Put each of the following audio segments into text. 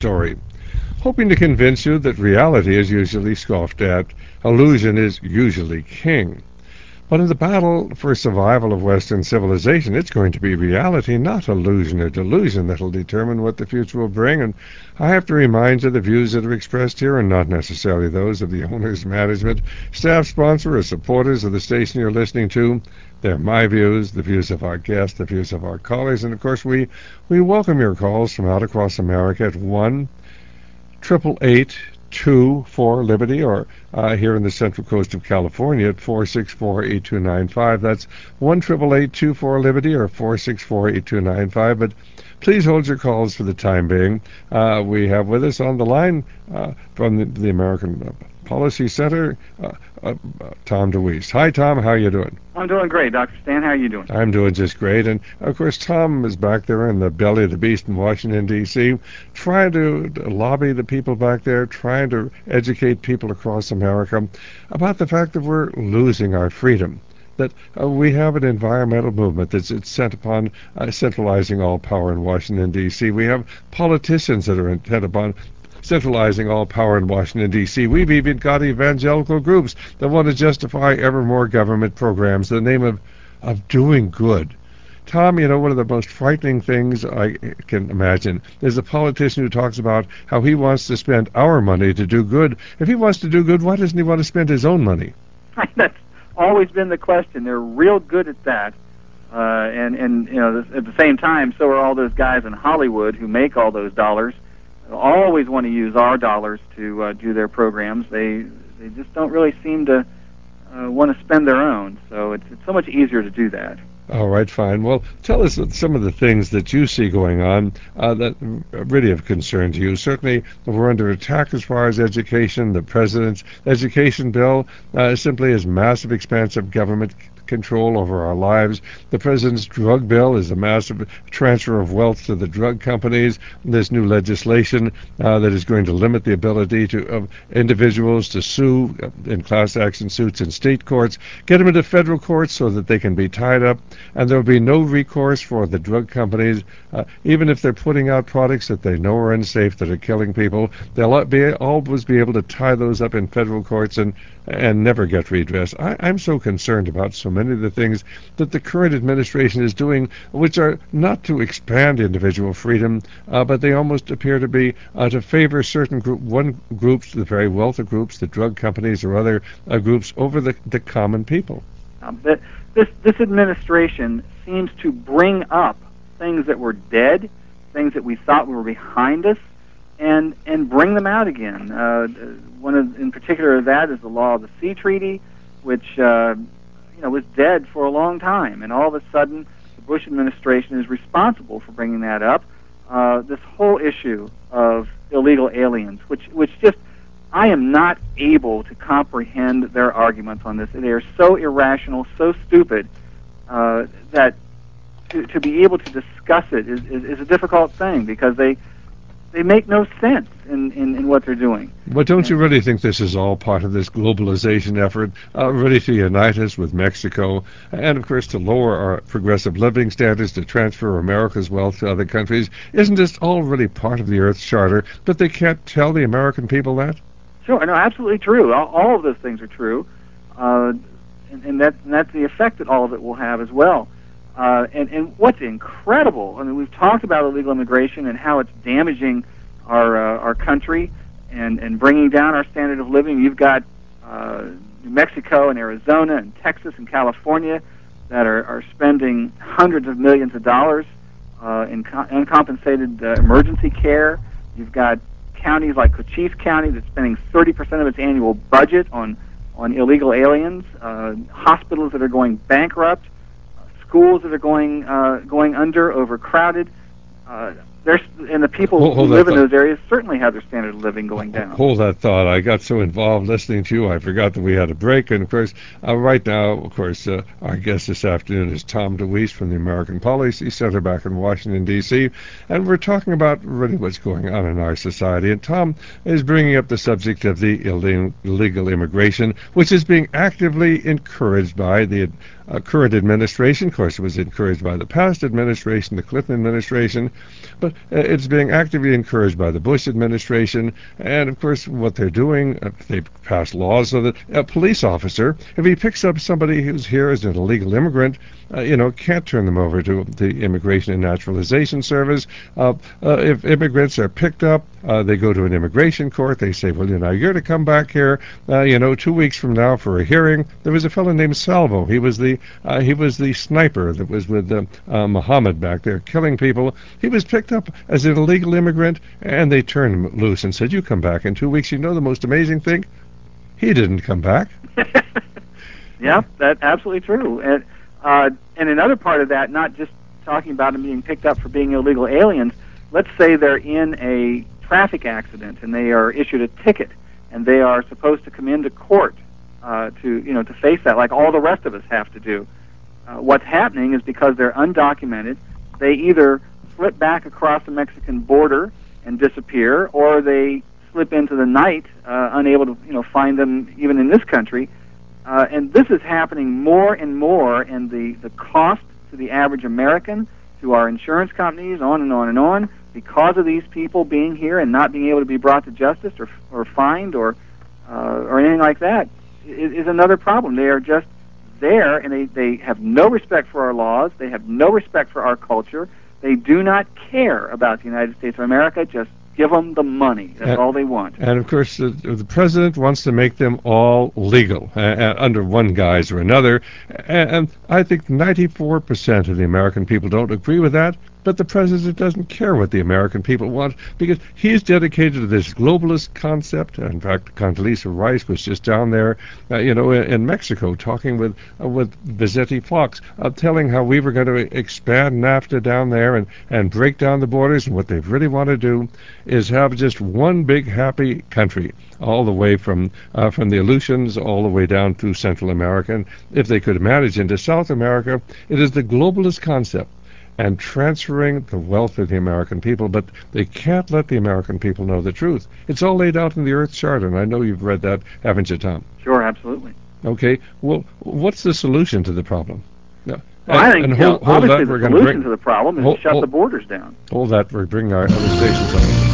story, hoping to convince you that reality is usually scoffed at, illusion is usually king. But in the battle for survival of Western civilization, it's going to be reality, not illusion or delusion, that will determine what the future will bring. And I have to remind you, the views that are expressed here are not necessarily those of the owners, management, staff, sponsor, or supporters of the station you're listening to. They're my views, the views of our guests, the views of our callers, and of course we welcome your calls from out across America at 1-888-2-4-LIBERTY, or here in the Central Coast of California at 464-8295. That's 1-888-2-4-LIBERTY or 464-8295. But please hold your calls for the time being. We have with us on the line from the American Policy Center, Tom DeWeese. Hi, Tom. How are you doing? I'm doing great, Dr. Stan. How are you doing? I'm doing just great. And, of course, Tom is back there in the belly of the beast in Washington, D.C., trying to lobby the people back there, trying to educate people across America about the fact that we're losing our freedom, that we have an environmental movement that's set upon centralizing all power in Washington, D.C. We have politicians that are intent upon centralizing all power in Washington, D.C. We've even got evangelical groups that want to justify ever more government programs in the name of doing good. Tom, you know, one of the most frightening things I can imagine is a politician who talks about how he wants to spend our money to do good. If he wants to do good, why doesn't he want to spend his own money? That's always been the question. They're real good at that. And you know, at the same time, so are all those guys in Hollywood who make all those dollars. Always want to use our dollars to do their programs. They just don't really seem to want to spend their own. So it's so much easier to do that. All right, fine. Well, tell us some of the things that you see going on that really of concern to you. Certainly, we're under attack as far as education. The president's education bill simply is massive, expansive government control over our lives. The president's drug bill is a massive transfer of wealth to the drug companies. There's new legislation that is going to limit the ability of individuals to sue in class action suits in state courts, get them into federal courts so that they can be tied up, and there will be no recourse for the drug companies, even if they're putting out products that they know are unsafe, that are killing people. They'll always be able to tie those up in federal courts and never get redress. I'm so concerned about so many of the things that the current administration is doing, which are not to expand individual freedom, but they almost appear to be to favor certain groups, the very wealthy groups, the drug companies or other groups, over the common people. This administration seems to bring up things that were dead, things that we thought were behind us, and bring them out again. One in particular of that is the law of the Sea Treaty, which was dead for a long time, and all of a sudden the Bush administration is responsible for bringing that up. This whole issue of illegal aliens, which just I am not able to comprehend their arguments on this. They are so irrational, so stupid that to be able to discuss it is a difficult thing, because they make no sense in what they're doing. But don't you really think this is all part of this globalization effort, really to unite us with Mexico, and of course to lower our progressive living standards, to transfer America's wealth to other countries? Isn't this all really part of the Earth Charter, but they can't tell the American people that? Sure, no, absolutely true. All of those things are true, and that's the effect that all of it will have as well. And what's incredible, I mean, we've talked about illegal immigration and how it's damaging our country and bringing down our standard of living. You've got New Mexico and Arizona and Texas and California that are spending hundreds of millions of dollars in uncompensated emergency care. You've got counties like Cochise County that's spending 30% of its annual budget on illegal aliens, hospitals that are going bankrupt, schools that are going under, overcrowded. And the people who live in those areas certainly have their standard of living going down. Hold that thought. I got so involved listening to you, I forgot that we had a break. And, of course, right now, of course, our guest this afternoon is Tom DeWeese from the American Policy Center back in Washington, D.C., and we're talking about really what's going on in our society. And Tom is bringing up the subject of the illegal immigration, which is being actively encouraged by the current administration. Of course, it was encouraged by the past administration, the Clinton administration. but it's being actively encouraged by the Bush administration. And of course, what they're doing, they've passed laws so that a police officer, if he picks up somebody who's here as an illegal immigrant, can't turn them over to the Immigration and Naturalization Service. If immigrants are picked up, they go to an immigration court. They say, well, you're to come back here, 2 weeks from now for a hearing. There was a fellow named Salvo. He was the sniper that was with Muhammad back there killing people. He was picked up as an illegal immigrant, and they turned him loose and said, you come back in 2 weeks. You know the most amazing thing? He didn't come back. Yeah, that's absolutely true. And another part of that, not just talking about them being picked up for being illegal aliens, let's say they're in a traffic accident and they are issued a ticket and they are supposed to come into court to face that, like all the rest of us have to do. What's happening is because they're undocumented, they either slip back across the Mexican border and disappear, or they slip into the night, unable to find them even in this country. And this is happening more and more, and the cost to the average American, to our insurance companies, on and on and on, because of these people being here and not being able to be brought to justice or fined or anything like that, is another problem. They are just there, and they have no respect for our laws. They have no respect for our culture. They do not care about the United States of America. Just give them the money. That's all they want. And, of course, the president wants to make them all legal under one guise or another. And I think 94% of the American people don't agree with that. But the president doesn't care what the American people want because he's dedicated to this globalist concept. In fact, Condoleezza Rice was just down there, in Mexico, talking with Vicente Fox, telling how we were going to expand NAFTA down there and break down the borders. And what they really want to do is have just one big happy country, all the way from the Aleutians all the way down through Central America. And if they could manage into South America, it is the globalist concept and transferring the wealth of the American people, but they can't let the American people know the truth. It's all laid out in the Earth Charter, and I know you've read that, haven't you, Tom? Sure, absolutely. Okay, well, what's the solution to the problem? Well, I think obviously the solution to the problem is to shut the borders down. Hold that, we're bringing our other stations on.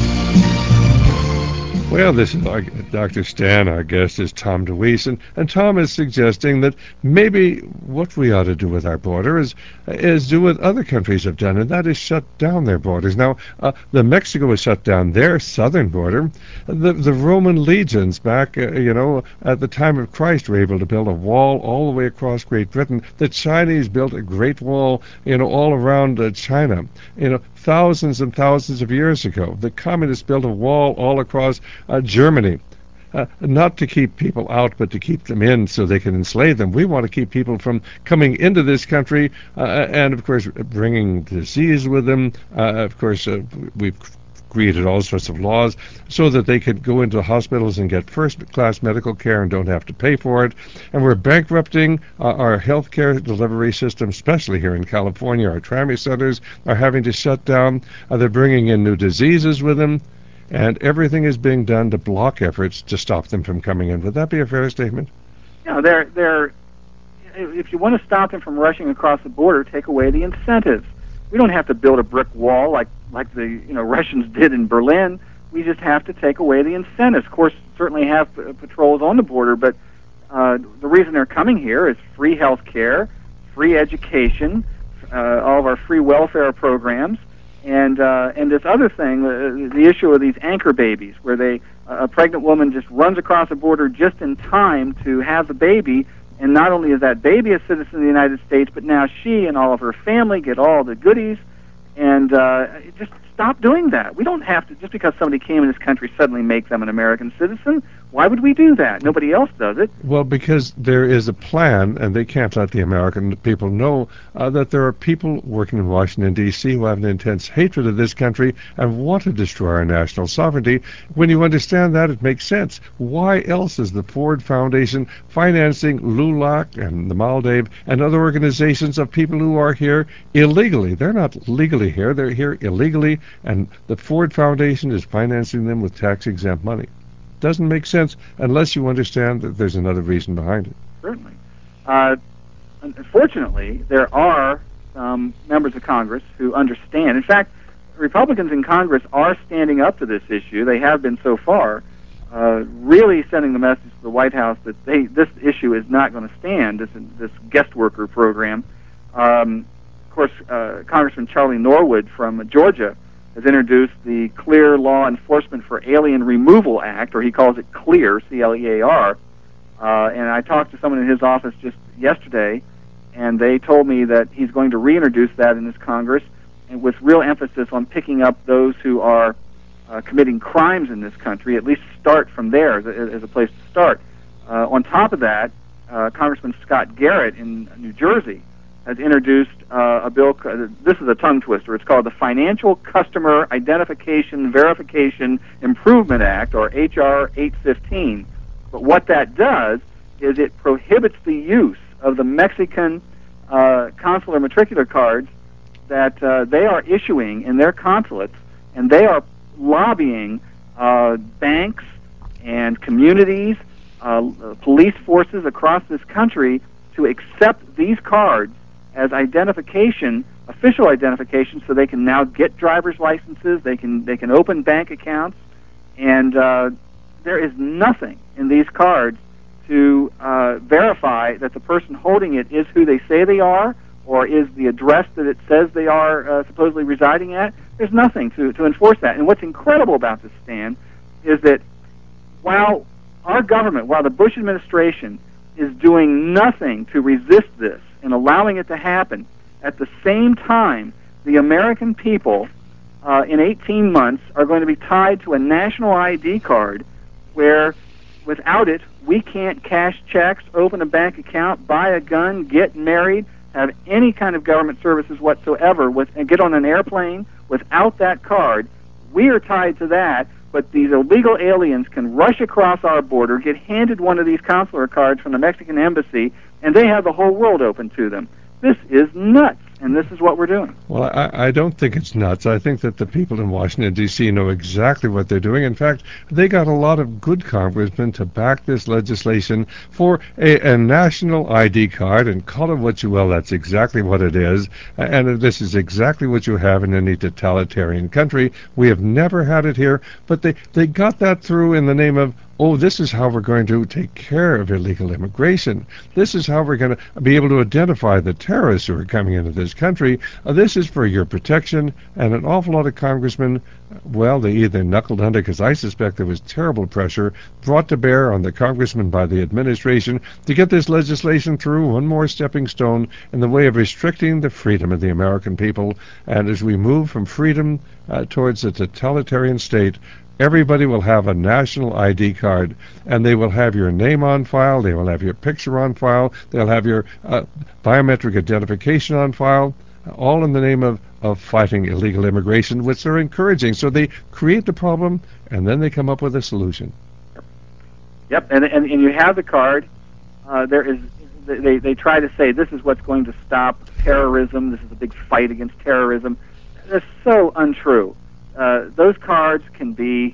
Well, this is Dr. Stan. Our guest is Tom DeWeese, and Tom is suggesting that maybe what we ought to do with our border is do what other countries have done, and that is shut down their borders. Now, Mexico has shut down their southern border. The Roman legions back, at the time of Christ were able to build a wall all the way across Great Britain. The Chinese built a great wall, all around China. Thousands and thousands of years ago, the communists built a wall all across Germany, not to keep people out, but to keep them in so they can enslave them. We want to keep people from coming into this country and, of course, bringing disease with them. We've created all sorts of laws so that they could go into hospitals and get first-class medical care and don't have to pay for it. And we're bankrupting our healthcare delivery system, especially here in California. Our trauma centers are having to shut down. They're bringing in new diseases with them. And everything is being done to block efforts to stop them from coming in. Would that be a fair statement? Yeah, if you want to stop them from rushing across the border, take away the incentives. We don't have to build a brick wall like the Russians did in Berlin. We just have to take away the incentives. Of course, certainly have patrols on the border, but the reason they're coming here is free health care, free education, all of our free welfare programs, and this other thing, the issue of these anchor babies, where a pregnant woman just runs across the border just in time to have the baby. And not only is that baby a citizen of the United States, but now she and all of her family get all the goodies. And just stop doing that. We don't have to, just because somebody came in this country, suddenly make them an American citizen. Why would we do that? Nobody else does it. Well, because there is a plan, and they can't let the American people know that there are people working in Washington, D.C. who have an intense hatred of this country and want to destroy our national sovereignty. When you understand that, it makes sense. Why else is the Ford Foundation financing LULAC and the Maldives and other organizations of people who are here illegally? They're not legally here. They're here illegally, and the Ford Foundation is financing them with tax-exempt money. Doesn't make sense unless you understand that there's another reason behind it. Certainly. Unfortunately, there are some members of Congress who understand. In fact, Republicans in Congress are standing up to this issue. They have been so far, really sending the message to the White House that this issue is not going to stand, this guest worker program. Of course, Congressman Charlie Norwood from Georgia has introduced the Clear Law Enforcement for Alien Removal Act, or he calls it CLEAR, C-L-E-A-R. And I talked to someone in his office just yesterday, and they told me that he's going to reintroduce that in this Congress, and with real emphasis on picking up those who are committing crimes in this country, at least start from there as a place to start. On top of that, Congressman Scott Garrett in New Jersey has introduced a bill. This is a tongue twister. It's called the Financial Customer Identification Verification Improvement Act, or H.R. 815. But what that does is it prohibits the use of the Mexican consular matricular cards that they are issuing in their consulates, and they are lobbying banks and communities, police forces across this country to accept these cards as identification, official identification, so they can now get driver's licenses, they can open bank accounts, and there is nothing in these cards to verify that the person holding it is who they say they are, or is the address that it says they are supposedly residing at. There's nothing to enforce that. And what's incredible about this, Stan, is that while our government, while the Bush administration is doing nothing to resist this and allowing it to happen, at the same time, the American people in 18 months are going to be tied to a national ID card where without it, we can't cash checks, open a bank account, buy a gun, get married, have any kind of government services whatsoever, and get on an airplane without that card. We are tied to that, but these illegal aliens can rush across our border, get handed one of these consular cards from the Mexican embassy, and they have the whole world open to them. This is nuts, and this is what we're doing. Well, I don't think it's nuts. I think that the people in Washington, D.C. know exactly what they're doing. In fact, they got a lot of good congressmen to back this legislation for a national ID card, and call it what you will, that's exactly what it is. And this is exactly what you have in any totalitarian country. We have never had it here, but they got that through in the name of, oh, this is how we're going to take care of illegal immigration. This is how we're going to be able to identify the terrorists who are coming into this country. This is for your protection. And an awful lot of congressmen, well, they either knuckled under, because I suspect there was terrible pressure brought to bear on the congressmen by the administration to get this legislation through, one more stepping stone in the way of restricting the freedom of the American people. And as we move from freedom towards a totalitarian state, everybody will have a national ID card, and they will have your name on file, they will have your picture on file, they'll have your biometric identification on file, all in the name of fighting illegal immigration, which they're encouraging. So they create the problem, and then they come up with a solution. Yep, and you have the card. They try to say this is what's going to stop terrorism, this is a big fight against terrorism. That's so untrue. Those cards can be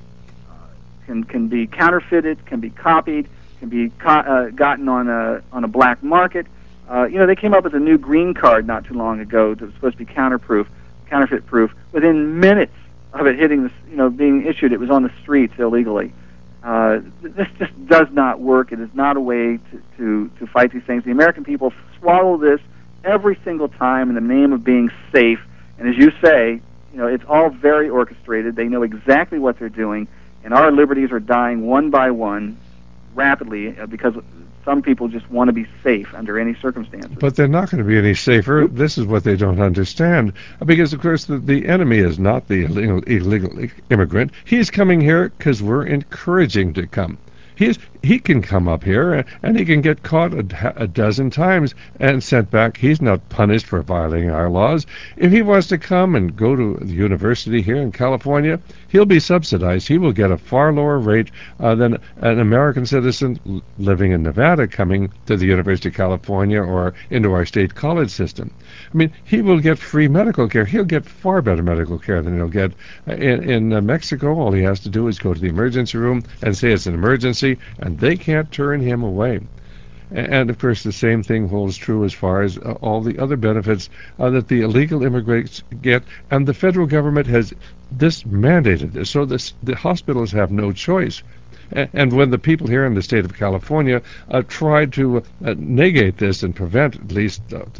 counterfeited, can be copied, can be gotten on a black market. They came up with a new green card not too long ago that was supposed to be counterfeit proof. Within minutes of it hitting being issued, it was on the streets illegally. This just does not work. It is not a way to fight these things. The American people swallow this every single time in the name of being safe. And as you say, it's all very orchestrated. They know exactly what they're doing, and our liberties are dying one by one rapidly because some people just want to be safe under any circumstances. But they're not going to be any safer. This is what they don't understand. Because, of course, the enemy is not the illegal immigrant. He's coming here because we're encouraging to come. He can come up here and he can get caught a dozen times and sent back. He's not punished for violating our laws. If he wants to come and go to the university here in California, he'll be subsidized. He will get a far lower rate than an American citizen living in Nevada coming to the University of California or into our state college system. I mean, he will get free medical care. He'll get far better medical care than he'll get in Mexico. All he has to do is go to the emergency room and say it's an emergency, and they can't turn him away. And of course, the same thing holds true as far as all the other benefits that the illegal immigrants get. And the federal government has mandated this, so the hospitals have no choice. And when the people here in the state of California tried to negate this and prevent at least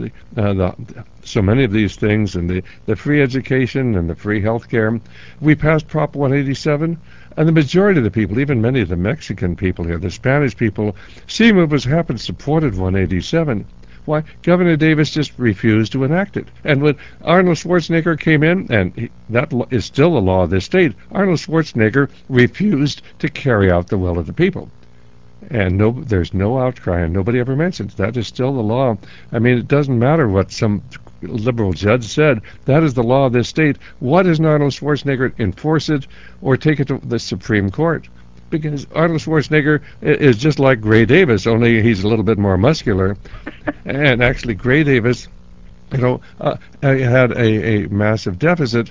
so many of these things, and the free education and the free health care, we passed Prop 187, and the majority of the people, even many of the Mexican people here, the Spanish people, seeing what was happening, supported 187. Why? Governor Davis just refused to enact it. And when Arnold Schwarzenegger came in, and that is still the law of this state, Arnold Schwarzenegger refused to carry out the will of the people. And there's no outcry, and nobody ever mentions that is still the law. I mean, it doesn't matter what some liberal judge said. That is the law of this state. Why doesn't Arnold Schwarzenegger enforce it or take it to the Supreme Court? Because Arnold Schwarzenegger is just like Gray Davis, only he's a little bit more muscular. And actually, Gray Davis, had a massive deficit,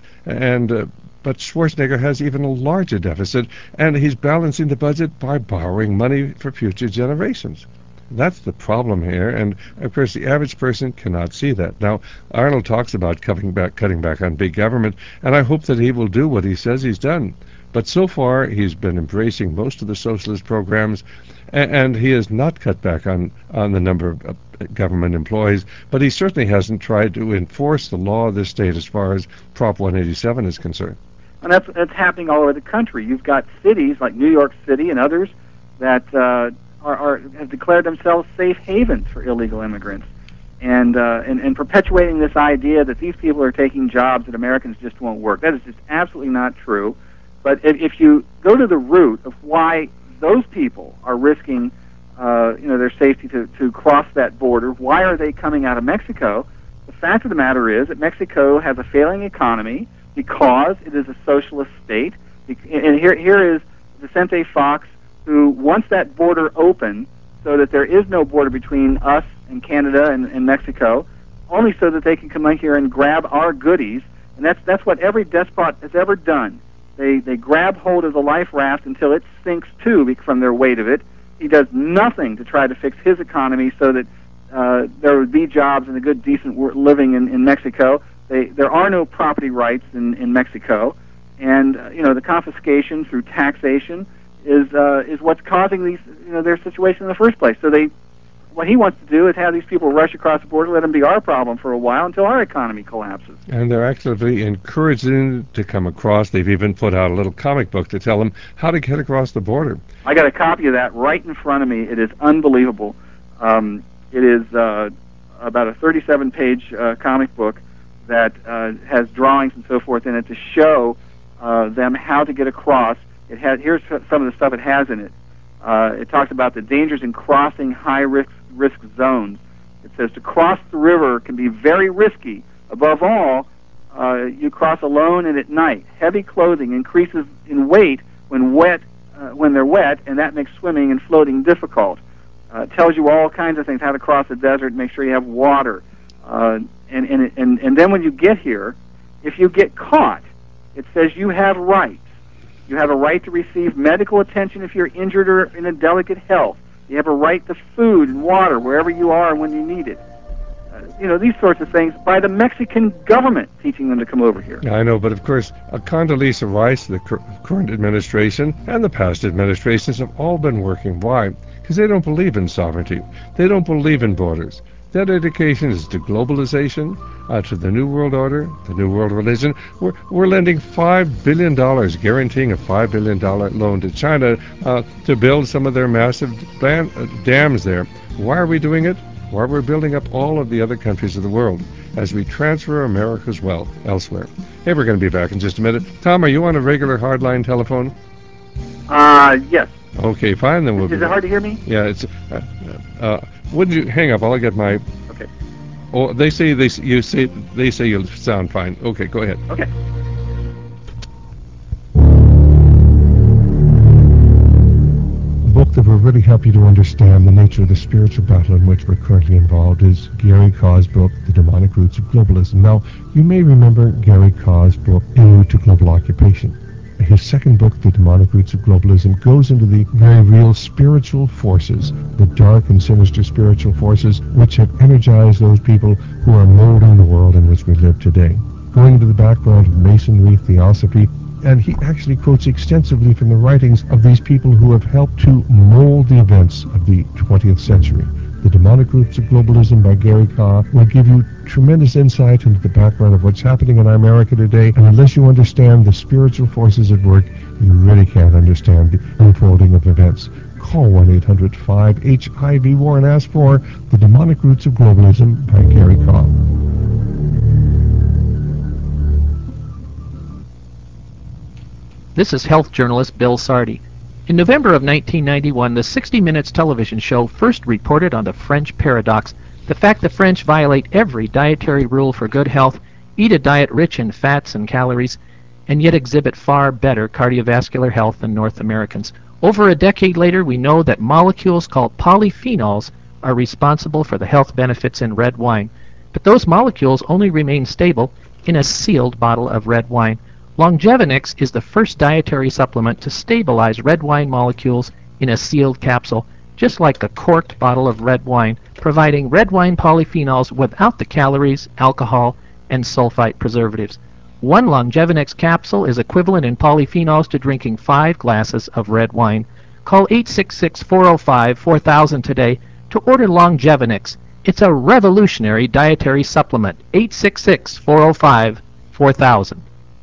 but Schwarzenegger has even a larger deficit, and he's balancing the budget by borrowing money for future generations. That's the problem here, and of course the average person cannot see that. Now, Arnold talks about cutting back on big government, and I hope that he will do what he says he's done. But so far, he's been embracing most of the socialist programs, and he has not cut back on the number of government employees, but he certainly hasn't tried to enforce the law of this state as far as Prop 187 is concerned. And that's happening all over the country. You've got cities like New York City and others that have declared themselves safe havens for illegal immigrants, and perpetuating this idea that these people are taking jobs that Americans just won't work. That is just absolutely not true. But if you go to the root of why those people are risking their safety to cross that border, why are they coming out of Mexico? The fact of the matter is that Mexico has a failing economy because it is a socialist state. And here is Vicente Fox, who wants that border open so that there is no border between us and Canada and Mexico, only so that they can come in here and grab our goodies. And that's what every despot has ever done. They grab hold of the life raft until it sinks too from their weight of it. He does nothing to try to fix his economy so that there would be jobs and a good, decent living in Mexico. There are no property rights in Mexico, and the confiscation through taxation is what's causing these their situation in the first place. So what he wants to do is have these people rush across the border, let them be our problem for a while until our economy collapses. And they're actively encouraging them to come across. They've even put out a little comic book to tell them how to get across the border. I got a copy of that right in front of me. It is unbelievable. It is about a 37-page comic book that has drawings and so forth in it to show them how to get across. Here's some of the stuff it has in it. It talks about the dangers in crossing high-risk zones. It says to cross the river can be very risky. Above all, you cross alone and at night. Heavy clothing increases in weight when they're wet, and that makes swimming and floating difficult. It tells you all kinds of things, how to cross the desert, make sure you have water. And then when you get here, if you get caught, it says you have rights. You have a right to receive medical attention if you're injured or in a delicate health. You have a right to food and water wherever you are and when you need it. These sorts of things by the Mexican government teaching them to come over here. I know, but of course, Condoleezza Rice, the current administration, and the past administrations have all been working. Why? Because they don't believe in sovereignty. They don't believe in borders. Their dedication is to globalization, to the New World Order, the New World Religion. We're lending $5 billion, guaranteeing a $5 billion loan to China to build some of their massive dams there. Why are we doing it? Why we're building up all of the other countries of the world as we transfer America's wealth elsewhere. Hey, we're going to be back in just a minute. Tom, are you on a regular hardline telephone? Yes. Okay, fine. Then Is it hard to hear me? Yeah, it's. Wouldn't you hang up? I'll get my. Okay. Oh, they say you sound fine. Okay, go ahead. Okay. A book that will really help you to understand the nature of the spiritual battle in which we're currently involved is Gary Kaw's book, The Demonic Roots of Globalism. Now, you may remember Gary Kaw's book, Allude to Global Occupation. his second book, The Demonic Roots of Globalism, goes into the very real spiritual forces, the dark and sinister spiritual forces which have energized those people who are molding the world in which we live today. Going into the background of Masonry, Theosophy, and he actually quotes extensively from the writings of these people who have helped to mold the events of the 20th century. The Demonic Roots of Globalism by Gary Carr will give you tremendous insight into the background of what's happening in America today, and unless you understand the spiritual forces at work, you really can't understand the unfolding of events. Call 1-800-5HIV-WAR and ask for The Demonic Roots of Globalism by Gary Carr. This is health journalist Bill Sardi. In November of 1991, the 60 Minutes television show first reported on the French paradox, the fact the French violate every dietary rule for good health, eat a diet rich in fats and calories, and yet exhibit far better cardiovascular health than North Americans. Over a decade later, we know that molecules called polyphenols are responsible for the health benefits in red wine, but those molecules only remain stable in a sealed bottle of red wine. Longevinix is the first dietary supplement to stabilize red wine molecules in a sealed capsule, just like a corked bottle of red wine, providing red wine polyphenols without the calories, alcohol, and sulfite preservatives. One Longevinix capsule is equivalent in polyphenols to drinking 5 glasses of red wine. Call 866-405-4000 today to order Longevinix. It's a revolutionary dietary supplement. 866-405-4000.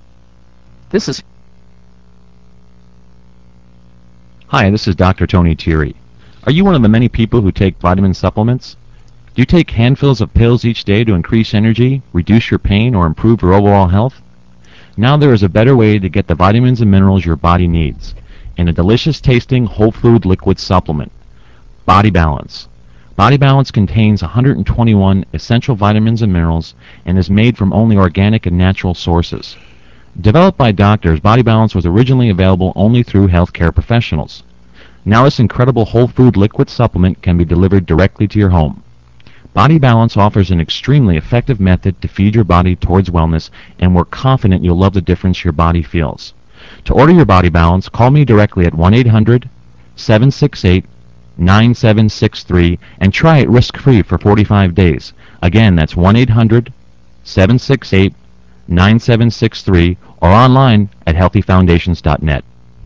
Hi, this is Dr. Tony Thierry. Are you one of the many people who take vitamin supplements? Do you take handfuls of pills each day to increase energy, reduce your pain, or improve your overall health? Now there is a better way to get the vitamins and minerals your body needs in a delicious tasting whole food liquid supplement. Body Balance. Body Balance contains 121 essential vitamins and minerals and is made from only organic and natural sources. Developed by doctors, Body Balance was originally available only through healthcare professionals. Now this incredible whole food liquid supplement can be delivered directly to your home. Body Balance offers an extremely effective method to feed your body towards wellness, and we're confident you'll love the difference your body feels. To order your Body Balance, call me directly at 1-800-768-9763 and try it risk-free for 45 days. Again, that's 1-800-768-9763 or online at healthyfoundations.net.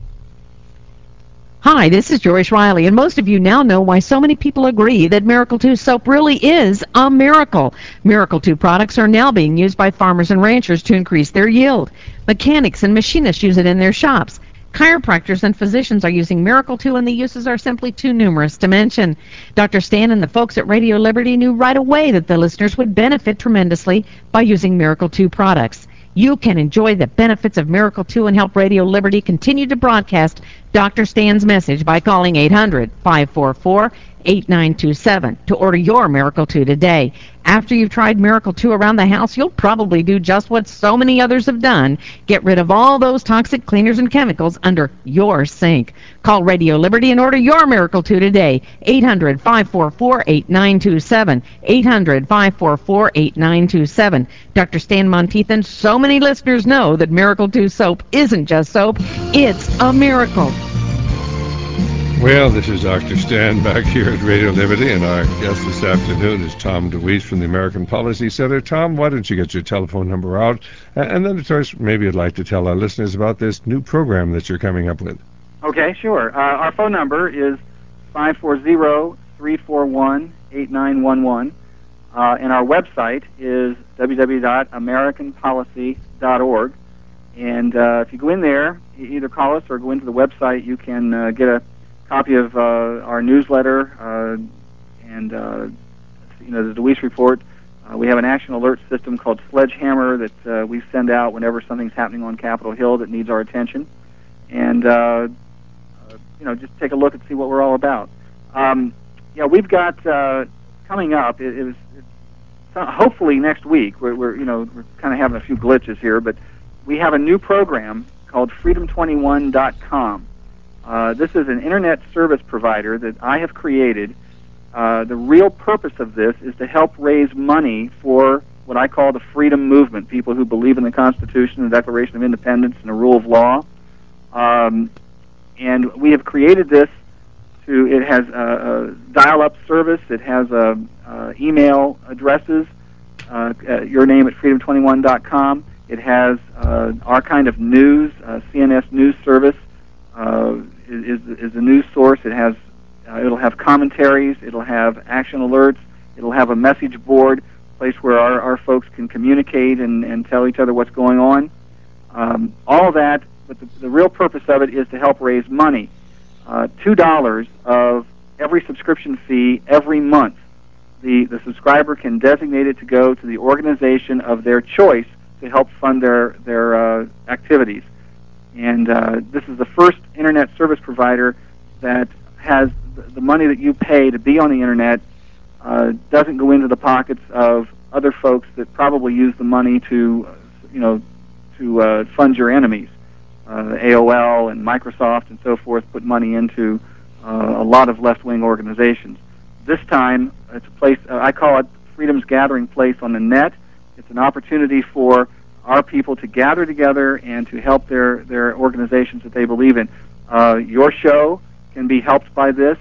Hi, this is Joyce Riley, and most of you now know why so many people agree that Miracle 2 soap really is a miracle. Miracle 2 products are now being used by farmers and ranchers to increase their yield. Mechanics and machinists use it in their shops. Chiropractors and physicians are using Miracle 2, and the uses are simply too numerous to mention. Dr. Stan and the folks at Radio Liberty knew right away that the listeners would benefit tremendously by using Miracle 2 products. You can enjoy the benefits of Miracle 2 and help Radio Liberty continue to broadcast Dr. Stan's message by calling 800-544-8927 to order your Miracle 2 today. After you've tried Miracle 2 around the house, you'll probably do just what so many others have done. Get rid of all those toxic cleaners and chemicals under your sink. Call Radio Liberty and order your Miracle 2 today. 800-544-8927. 800-544-8927. Dr. Stan Monteith and so many listeners know that Miracle 2 soap isn't just soap, it's a miracle. Well, this is Dr. Stan back here at Radio Liberty, and our guest this afternoon is Tom DeWeese from the American Policy Center. Tom, why don't you get your telephone number out, and then, of course, maybe you'd like to tell our listeners about this new program that you're coming up with. Okay, sure. Our phone number is 540-341-8911, and our website is www.americanpolicy.org. And if you go in there, either call us or go into the website, you can get a copy of our newsletter and the DeWeese Report. We have an action alert system called Sledgehammer that we send out whenever something's happening on Capitol Hill that needs our attention. And just take a look and see what we're all about. We've got coming up. It's hopefully next week. We're kind of having a few glitches here, but we have a new program called Freedom21.com. This is an internet service provider that I have created. The real purpose of this is to help raise money for what I call the freedom movement, people who believe in the Constitution, the Declaration of Independence, and the rule of law. And we have created this it has a dial-up service, it has email addresses, your name at freedom21.com. It has our kind of news, CNS news service is a news source. It has, it'll have commentaries, it'll have action alerts, it'll have a message board, place where our folks can communicate and tell each other what's going on. All of that, but the real purpose of it is to help raise money. $2 of every subscription fee every month, the subscriber can designate it to go to the organization of their choice to help fund their activities. And this is the first internet service provider that has the money that you pay to be on the internet doesn't go into the pockets of other folks that probably use the money to fund your enemies. AOL and Microsoft and so forth put money into a lot of left-wing organizations. This time, it's a place, I call it Freedom's Gathering Place on the net. It's an opportunity for our people to gather together and to help their organizations that they believe in. Your show can be helped by this.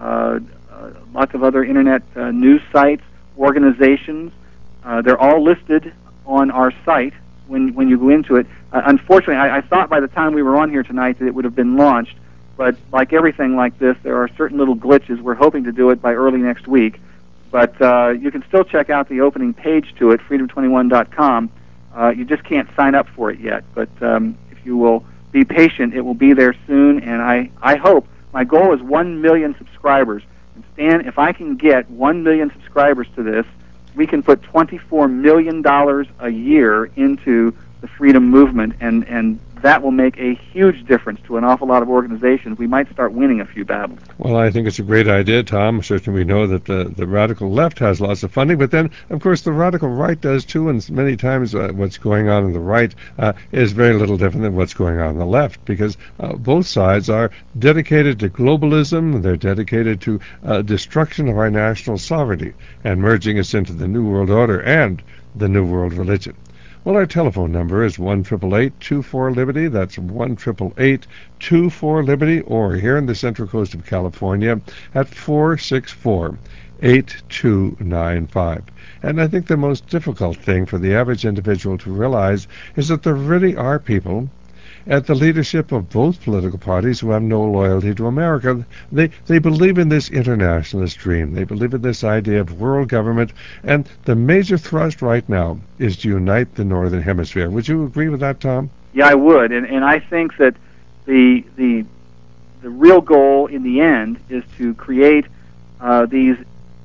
Lots of other internet news sites, organizations, they're all listed on our site when you go into it. Unfortunately, I thought by the time we were on here tonight that it would have been launched, but like everything like this, there are certain little glitches. We're hoping to do it by early next week, but you can still check out the opening page to it, freedom21.com. You just can't sign up for it yet, but if you will be patient, it will be there soon, and I hope, my goal is 1 million subscribers. And Stan, if I can get 1 million subscribers to this, we can put $24 million a year into the freedom movement, and that will make a huge difference to an awful lot of organizations. We might start winning a few battles. Well, I think it's a great idea, Tom. Certainly we know that the radical left has lots of funding, but then, of course, the radical right does too, and many times what's going on the right is very little different than what's going on the left, because both sides are dedicated to globalism, they're dedicated to destruction of our national sovereignty, and merging us into the New World Order and the New World Religion. Well, our telephone number is 1-888-24-LIBERTY. That's 1-888-24-LIBERTY, or here in the Central Coast of California at 464-8295. And I think the most difficult thing for the average individual to realize is that there really are people at the leadership of both political parties who have no loyalty to America. They believe in this internationalist dream. They believe in this idea of world government, and the major thrust right now is to unite the Northern Hemisphere. Would you agree with that, Tom? Yeah, I would, and I think that the real goal in the end is to create these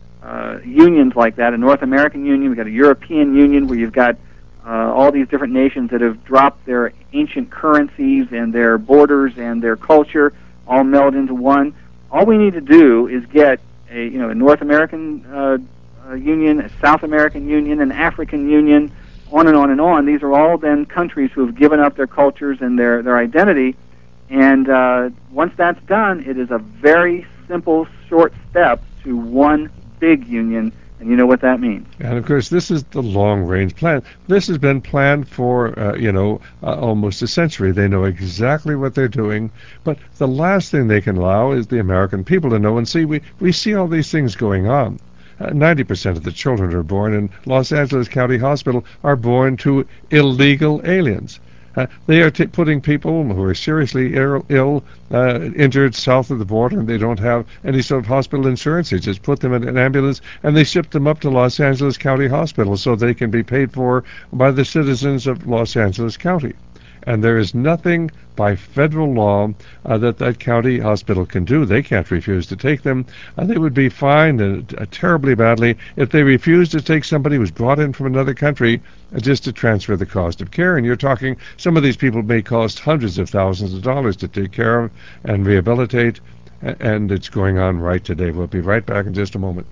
unions like that, a North American Union, we've got a European Union where you've got all these different nations that have dropped their ancient currencies and their borders and their culture all meld into one. All we need to do is get a North American Union, a South American Union, an African Union, on and on and on. These are all then countries who have given up their cultures and their identity. And once that's done, it is a very simple, short step to one big union. And you know what that means. And, of course, this is the long-range plan. This has been planned for, almost a century. They know exactly what they're doing. But the last thing they can allow is the American people to know and see. We see all these things going on. 90% of the children who are born in Los Angeles County Hospital are born to illegal aliens. They are putting people who are seriously ill, injured south of the border, and they don't have any sort of hospital insurance. They just put them in an ambulance, and they ship them up to Los Angeles County Hospital so they can be paid for by the citizens of Los Angeles County. And there is nothing by federal law that county hospital can do. They can't refuse to take them. They would be fined terribly badly if they refused to take somebody who's brought in from another country just to transfer the cost of care. And you're talking, some of these people may cost hundreds of thousands of dollars to take care of and rehabilitate, and it's going on right today. We'll be right back in just a moment.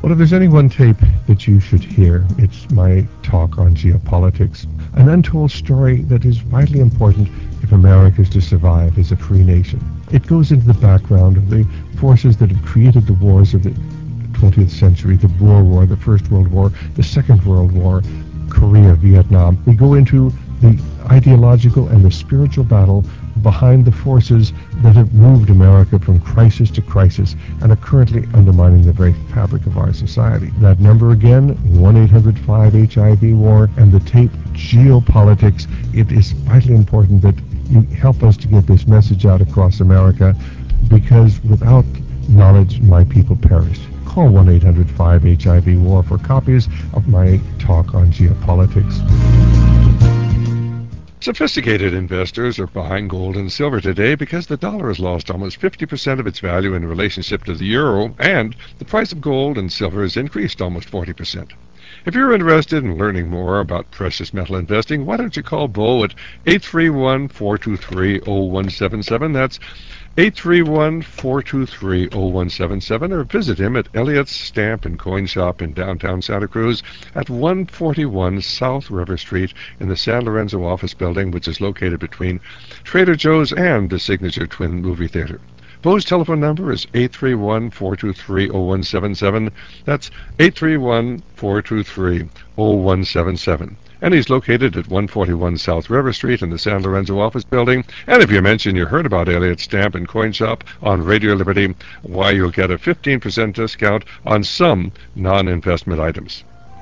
Well, if there's any one tape that you should hear, it's my talk on geopolitics, an untold story that is vitally important if America is to survive as a free nation. It goes into the background of the forces that have created the wars of the 20th century, the Boer War, the First World War, the Second World War, Korea, Vietnam. We go into the ideological and the spiritual battle behind the forces that have moved America from crisis to crisis and are currently undermining the very fabric of our society. That number again, 1-800-5-HIV-WAR, and the tape Geopolitics. It is vitally important that you help us to get this message out across America, because without knowledge, my people perish. Call 1-800-5-HIV-WAR for copies of my talk on geopolitics. Sophisticated investors are buying gold and silver today because the dollar has lost almost 50% of its value in relationship to the euro, and the price of gold and silver has increased almost 40%. If you're interested in learning more about precious metal investing, why don't you call Bo at 831-423-0177. That's 831-423-0177, or visit him at Elliott's Stamp and Coin Shop in downtown Santa Cruz at 141 South River Street in the San Lorenzo office building, which is located between Trader Joe's and the Signature Twin Movie Theater. Bo's telephone number is 831-423-0177. That's 831-423-0177. And he's located at 141 South River Street in the San Lorenzo office building. And if you mention you heard about Elliott's Stamp and Coin Shop on Radio Liberty, why, you'll get a 15% discount on some non-investment items.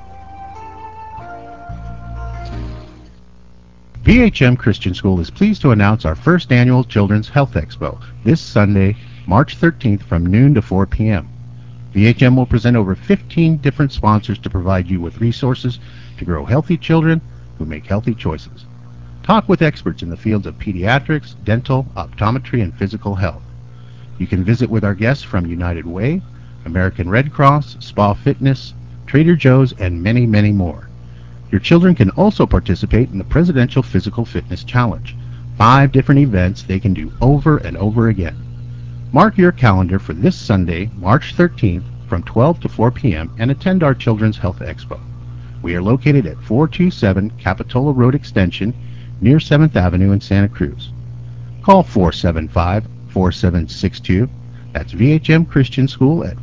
VHM Christian School is pleased to announce our first annual Children's Health Expo this Sunday, March 13th from noon to 4 p.m. VHM will present over 15 different sponsors to provide you with resources to grow healthy children who make healthy choices. Talk with experts in the fields of pediatrics, dental, optometry, and physical health. You can visit with our guests from United Way, American Red Cross, Spa Fitness, Trader Joe's, and many, many more. Your children can also participate in the Presidential Physical Fitness Challenge, 5 different events they can do over and over again. Mark your calendar for this Sunday, March 13th from 12 to 4 p.m. and attend our Children's Health Expo. We are located at 427 Capitola Road Extension near 7th Avenue in Santa Cruz. Call 475-4762. That's VHM Christian School at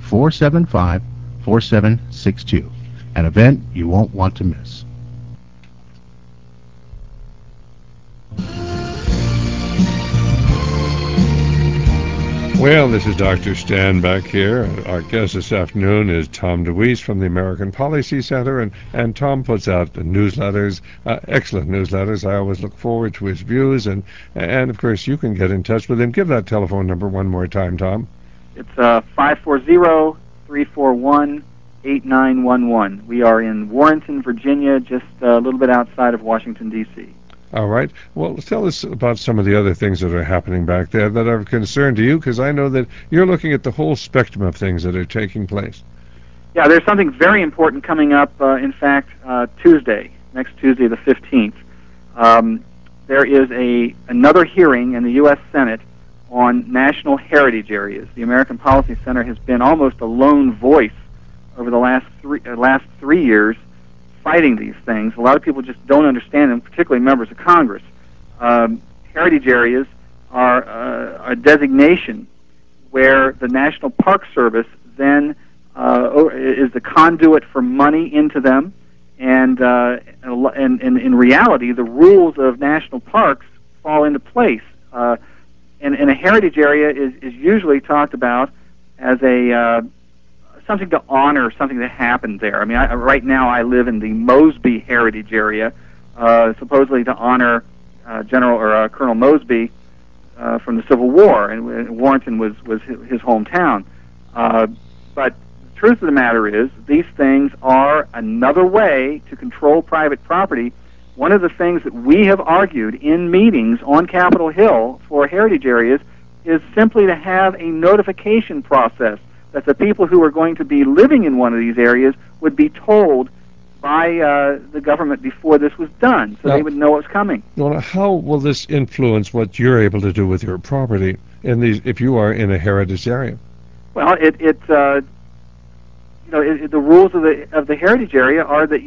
475-4762. An event you won't want to miss. Well, this is Dr. Stan back here. Our guest this afternoon is Tom DeWeese from the American Policy Center, and Tom puts out the newsletters, excellent newsletters. I always look forward to his views, and of course you can get in touch with him. Give that telephone number one more time, Tom. It's 540-341-8911. We are in Warrenton, Virginia, just a little bit outside of Washington, D.C. All right. Well, tell us about some of the other things that are happening back there that are of concern to you, because I know that you're looking at the whole spectrum of things that are taking place. Yeah, there's something very important coming up, in fact, next Tuesday the 15th. There is another hearing in the U.S. Senate on national heritage areas. The American Policy Center has been almost a lone voice over the last three years fighting these things. A lot of people just don't understand them, particularly members of Congress. Heritage areas are a designation where the National Park Service then is the conduit for money into them, and in reality, the rules of national parks fall into place. And a heritage area is usually talked about as something to honor something that happened there. I mean, right now I live in the Mosby Heritage Area, supposedly to honor Colonel Mosby from the Civil War, and Warrenton was his hometown. But the truth of the matter is, these things are another way to control private property. One of the things that we have argued in meetings on Capitol Hill for heritage areas is simply to have a notification process that the people who are going to be living in one of these areas would be told by the government before this was done, so they would know what's coming. Well, how will this influence what you're able to do with your property if you are in a heritage area? Well, the rules of the heritage area are that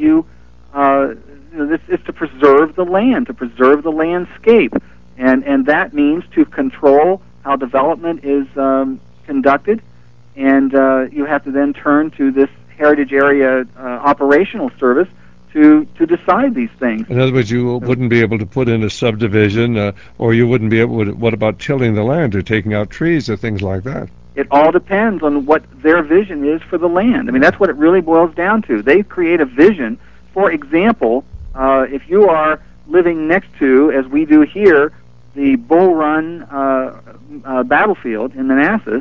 this is to preserve the land, to preserve the landscape, and that means to control how development is conducted, and you have to then turn to this heritage area operational service to decide these things. In other words, you wouldn't be able to put in a subdivision, or you wouldn't be able to, what about tilling the land or taking out trees or things like that? It all depends on what their vision is for the land. I mean, that's what it really boils down to. They create a vision. For example, if you are living next to, as we do here, the Bull Run battlefield in Manassas,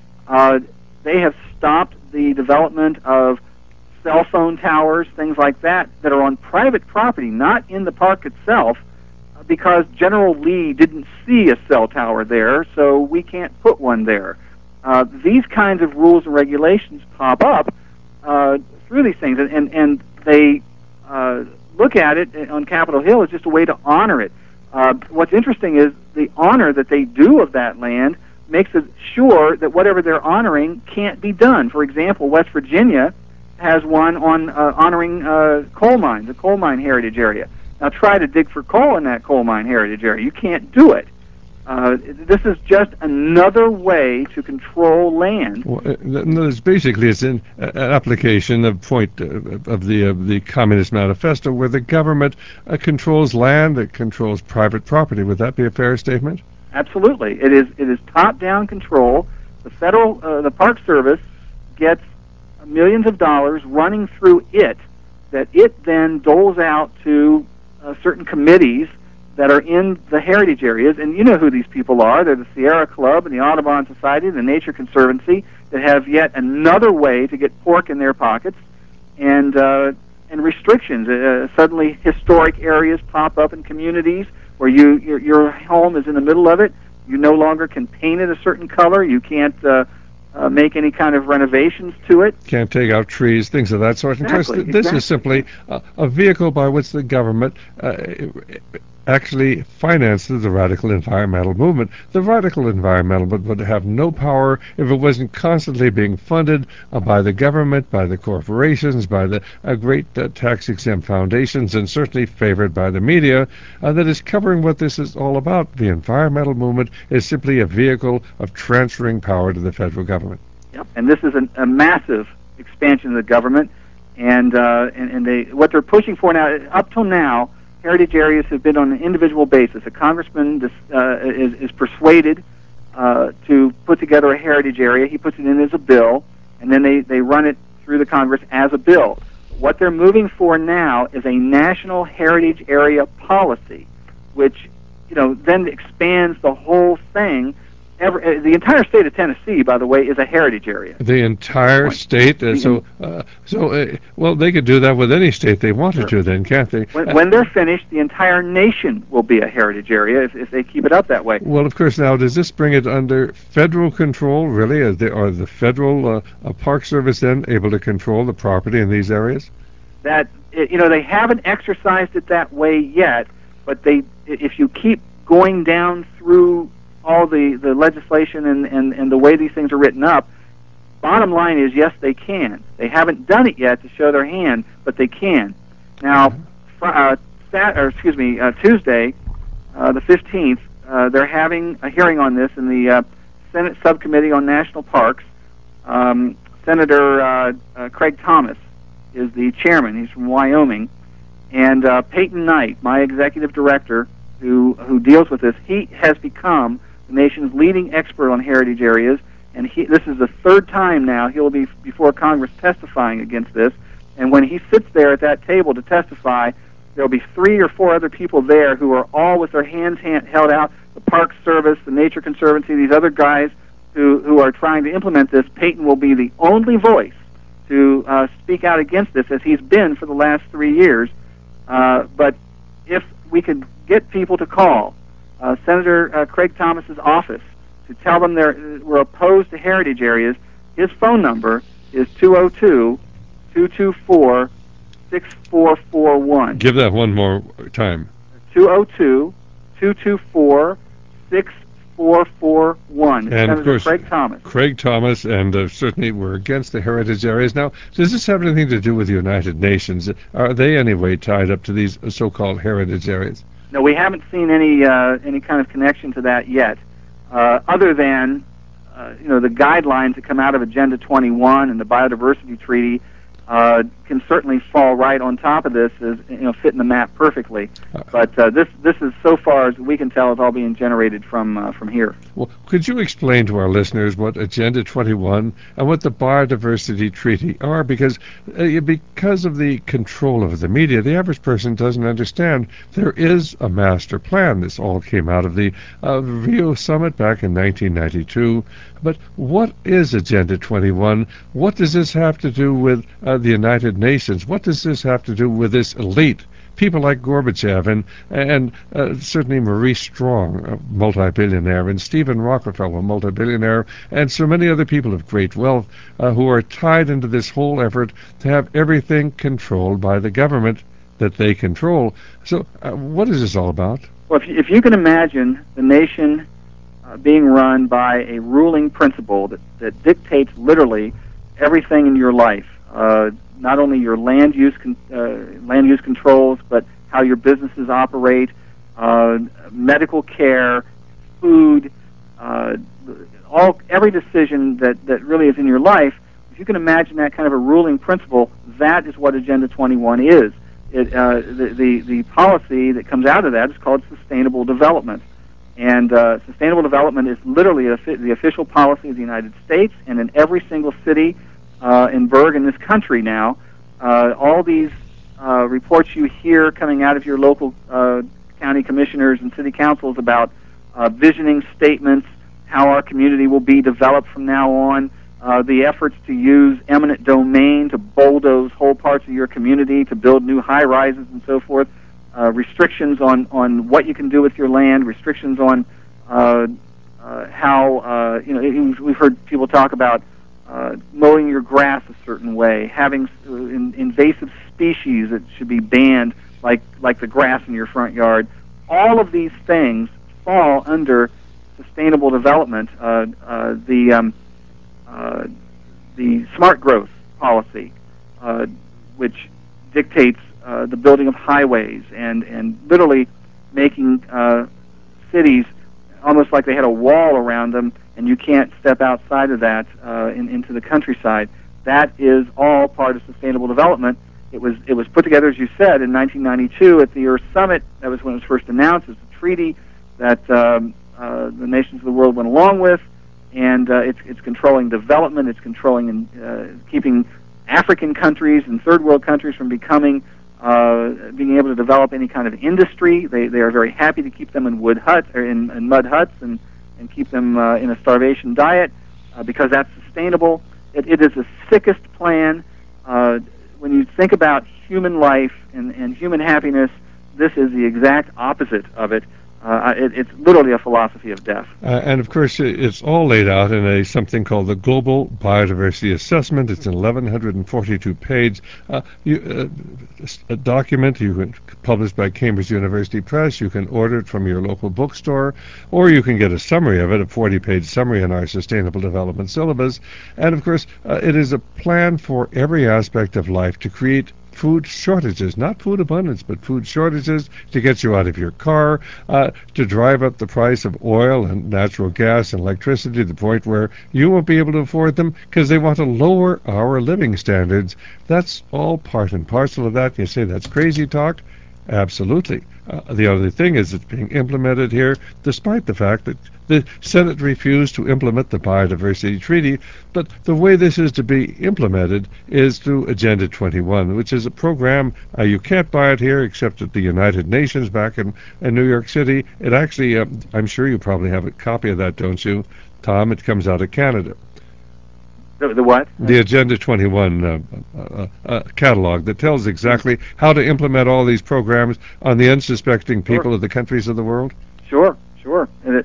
they have stopped the development of cell phone towers, things like that are on private property, not in the park itself, because General Lee didn't see a cell tower there, so we can't put one there. These kinds of rules and regulations pop up through these things, and they look at it on Capitol Hill as just a way to honor it. What's interesting is the honor that they do of that land makes it sure that whatever they're honoring can't be done. For example, West Virginia has one on honoring coal mines, a coal mine heritage area. Now try to dig for coal in that coal mine heritage area. You can't do it. This is just another way to control land. Well, it's an application of point of the Communist Manifesto, where the government controls land, it controls private property. Would that be a fair statement? Absolutely. It is top-down control. The Park Service gets millions of dollars running through it that it then doles out to certain committees that are in the heritage areas, and you know who these people are. They're the Sierra Club and the Audubon Society, the Nature Conservancy, that have yet another way to get pork in their pockets, and restrictions. Suddenly, historic areas pop up in communities where your home is in the middle of it. You no longer can paint it a certain color. You can't make any kind of renovations to it. Can't take out trees, things of that sort. Exactly, And of course, this is simply a vehicle by which the government actually finances the radical environmental movement. The radical environmental movement would have no power if it wasn't constantly being funded by the government, by the corporations, by the great tax-exempt foundations, and certainly favored by the media that is covering what this is all about. The environmental movement is simply a vehicle of transferring power to the federal government. Yep. And this is a massive expansion of the government, and what they're pushing for now, up till now, heritage areas have been on an individual basis. A congressman is persuaded to put together a heritage area. He puts it in as a bill, and then they run it through the Congress as a bill. What they're moving for now is a national heritage area policy, which then expands the whole thing. The entire state of Tennessee, by the way, is a heritage area. The entire state? Well, they could do that with any state they wanted to then, can't they? When they're finished, the entire nation will be a heritage area if they keep it up that way. Well, of course, now, does this bring it under federal control, really? Are the federal Park Service then able to control the property in these areas? They haven't exercised it that way yet, but if you keep going down through all the legislation and the way these things are written up, bottom line is, yes, they can. They haven't done it yet to show their hand, but they can. Now, Tuesday, the 15th, they're having a hearing on this in the Senate Subcommittee on National Parks. Senator Craig Thomas is the chairman. He's from Wyoming. And Peyton Knight, my executive director, who deals with this, he has become the nation's leading expert on heritage areas, and this is the third time now he'll be before Congress testifying against this. And when he sits there at that table to testify, there'll be 3 or 4 other people there who are all with their hands held out, the Park Service, the Nature Conservancy, these other guys who are trying to implement this. Peyton will be the only voice to speak out against this, as he's been for the last 3 years. But if we could get people to call Senator Craig Thomas's office to tell them we're opposed to heritage areas, his phone number is 202-224-6441. Give that one more time. 202-224-6441. 441. And of course, Craig Thomas. Craig Thomas, and certainly we're against the heritage areas. Now, does this have anything to do with the United Nations? Are they anyway tied up to these so-called heritage areas? No, we haven't seen any kind of connection to that yet, other than the guidelines that come out of Agenda 21 and the Biodiversity Treaty can certainly fall right on top of this, as fit in the map perfectly. But this is, so far as we can tell, is all being generated from here. Well, could you explain to our listeners what Agenda 21 and what the Biodiversity Treaty are? Because of the control of the media, the average person doesn't understand there is a master plan. This all came out of the Rio Summit back in 1992. But what is Agenda 21? What does this have to do with the United Nations? What does this have to do with this elite? People like Gorbachev and certainly Maurice Strong, a multi-billionaire, and Stephen Rockefeller, a multi-billionaire, and so many other people of great wealth who are tied into this whole effort to have everything controlled by the government that they control. So what is this all about? Well, if you can imagine the nation being run by a ruling principle that dictates literally everything in your life, not only your land use controls, but how your businesses operate, medical care, food, every decision that really is in your life. If you can imagine that kind of a ruling principle, that is what Agenda 21 is. The policy that comes out of that is called sustainable development. And sustainable development is literally the official policy of the United States, and in every single city and burg in this country now, all these reports you hear coming out of your local county commissioners and city councils about visioning statements, how our community will be developed from now on, the efforts to use eminent domain to bulldoze whole parts of your community, to build new high-rises and so forth, restrictions on what you can do with your land, restrictions on how, we've heard people talk about mowing your grass a certain way, having invasive species that should be banned, like the grass in your front yard. All of these things fall under sustainable development. The smart growth policy, which dictates the building of highways and literally making cities almost like they had a wall around them, and you can't step outside of that into the countryside. That is all part of sustainable development. It was put together, as you said, in 1992 at the Earth Summit. That was when it was first announced as a treaty that the nations of the world went along with, and it's controlling development. It's controlling and keeping African countries and third world countries from being able to develop any kind of industry. They are very happy to keep them in wood huts or in mud huts and keep them in a starvation diet because that's sustainable. It is the sickest plan. When you think about human life and human happiness, this is the exact opposite of it. It's literally a philosophy of death. And of course, it's all laid out in something called the Global Biodiversity Assessment. It's an 1,142-page a document published by Cambridge University Press. You can order it from your local bookstore, or you can get a summary of it, a 40-page summary in our Sustainable Development Syllabus. And of course, it is a plan for every aspect of life to create food shortages, not food abundance, but food shortages to get you out of your car, to drive up the price of oil and natural gas and electricity to the point where you won't be able to afford them because they want to lower our living standards. That's all part and parcel of that. You say that's crazy talk? Absolutely. The other thing is it's being implemented here despite the fact that the Senate refused to implement the Biodiversity Treaty, but the way this is to be implemented is through Agenda 21, which is a program, you can't buy it here except at the United Nations back in New York City. It actually, I'm sure you probably have a copy of that, don't you, Tom? It comes out of Canada. The what? The Agenda 21 catalog that tells exactly how to implement all these programs on the unsuspecting people of the countries of the world. Sure. And